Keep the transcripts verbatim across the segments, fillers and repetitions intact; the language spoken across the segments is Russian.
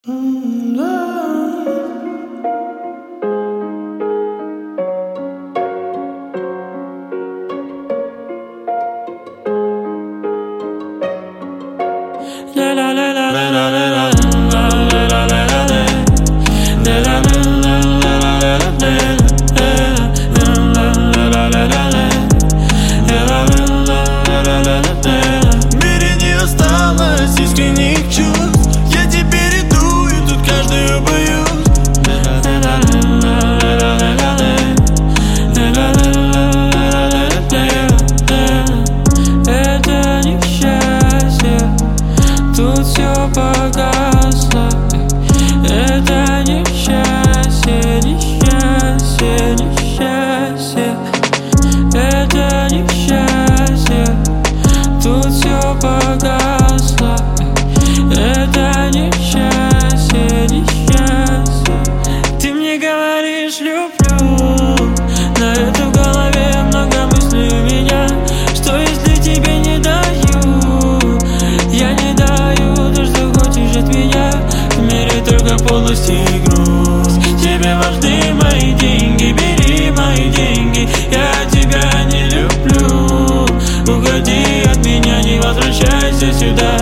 мире не осталось искренних чувств. Я теперь иду, и тут каждую боюсь. Это несчастье, тут все погасло. Это несчастье, несчастье, несчастье. Это несчастье, тут все погасло. Это несчастье, несчастье. Ты мне говоришь люблю, на это в голове много мыслей у меня. Что если тебе не даю? Я не даю то, что хочешь от меня. В мире только полость и грусть. Тебе важны мои деньги, бери мои деньги. Я тебя не люблю. Уходи от меня, не возвращайся сюда.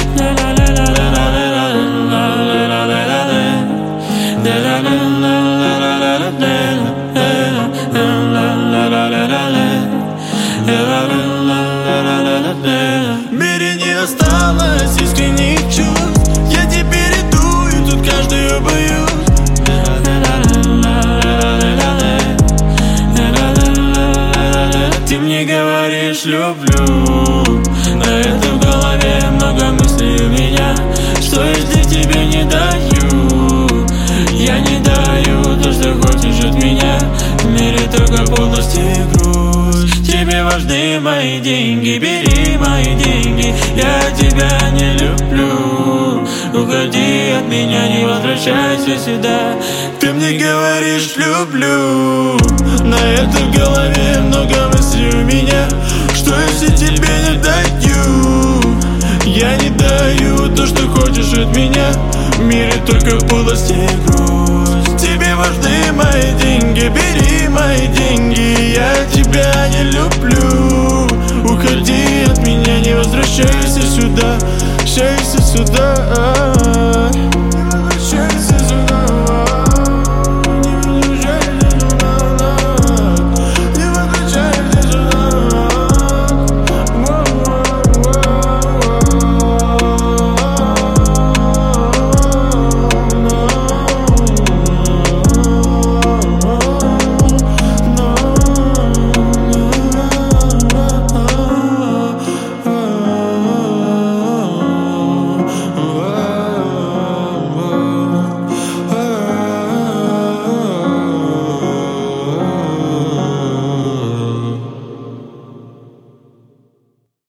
В мире не осталось искренних чувств. Я теперь иду, и тут каждую боюсь. Ты мне говоришь люблю, на это в голове много мыслей у меня. Что если тебе не даю? Я не даю то, что хочешь от меня. В мире только полость и грусть. Тебе важны мои деньги, бери мои деньги. Я тебя не люблю. Уходи от меня, не возвращайся сюда. Ты мне говоришь люблю, на это в голове много мыслей у меня. Что если тебе не даю? Я не даю то, что хочешь от меня. В мире только полость и грусть. Тебе важны мои деньги, бери мои деньги. Я тебя не люблю. Уходи от меня, не возвращайся сюда. Возвращайся сюда.